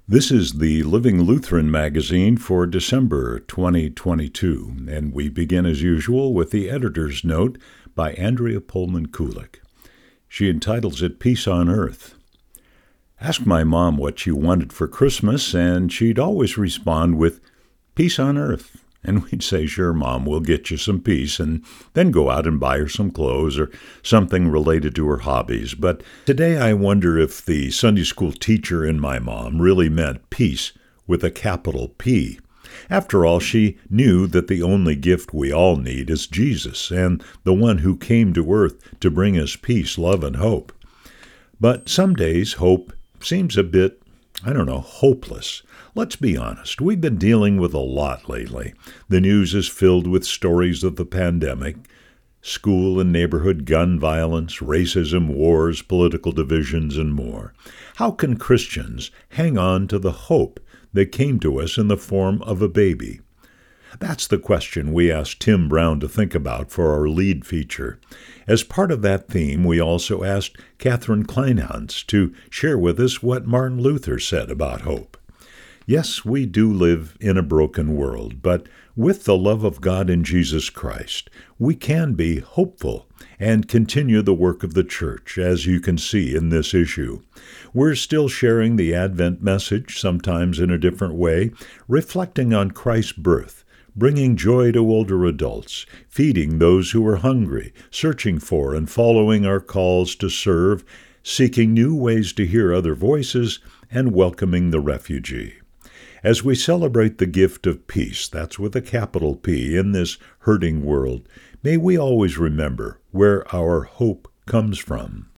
This is the Living Lutheran magazine for December 2022, and we begin as usual with the editor's note by Andrea Pullman Kulik. She entitles it Peace on Earth. Ask my mom what she wanted for Christmas, and she'd always respond with, "Peace on Earth." And we'd say, "Sure, Mom, we'll get you some peace," and then go out and buy her some clothes or something related to her hobbies. But today I wonder if the Sunday school teacher in my mom really meant peace with a capital P. After all, she knew that the only gift we all need is Jesus, and the one who came to earth to bring us peace, love, and hope. But some days hope seems a bit, hopeless. Let's be honest, we've been dealing with a lot lately. The news is filled with stories of the pandemic, school and neighborhood gun violence, racism, wars, political divisions, and more. How can Christians hang on to the hope that came to us in the form of a baby? That's the question we asked Tim Brown to think about for our lead feature. As part of that theme, we also asked Catherine Kleinhans to share with us what Martin Luther said about hope. Yes, we do live in a broken world, but with the love of God in Jesus Christ, we can be hopeful and continue the work of the church, as you can see in this issue. We're still sharing the Advent message, sometimes in a different way, reflecting on Christ's birth, bringing joy to older adults, feeding those who are hungry, searching for and following our calls to serve, seeking new ways to hear other voices, and welcoming the refugee. As we celebrate the gift of peace, that's with a capital P, in this hurting world, may we always remember where our hope comes from.